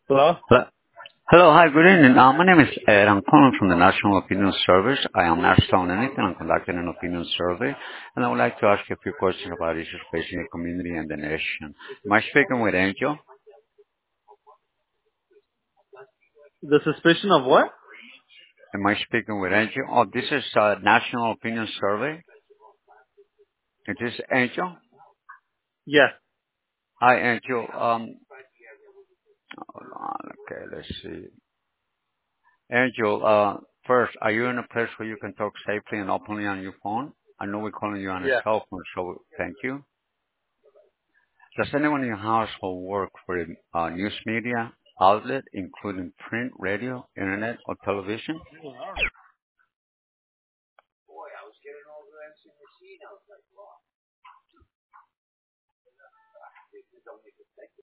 Hello? Hello. Hello. Hi, good evening. My name is Ed. I'm calling from the National Opinion Service. I am not selling anything. I'm conducting an opinion survey, and I would like to ask you a few questions about issues facing the community and the nation. Am I speaking with Angel? The suspicion of what? Am I speaking with Angel? Oh, this is National Opinion Survey. It is Angel. Yes. Hi, Angel. Hold on. Okay, let's see. Angel, first, are you in a place where you can talk safely and openly on your phone? I know we're calling you on a Yeah. cell phone, so thank you. Does anyone in your household work for a news media outlet, including print, radio, internet, or television?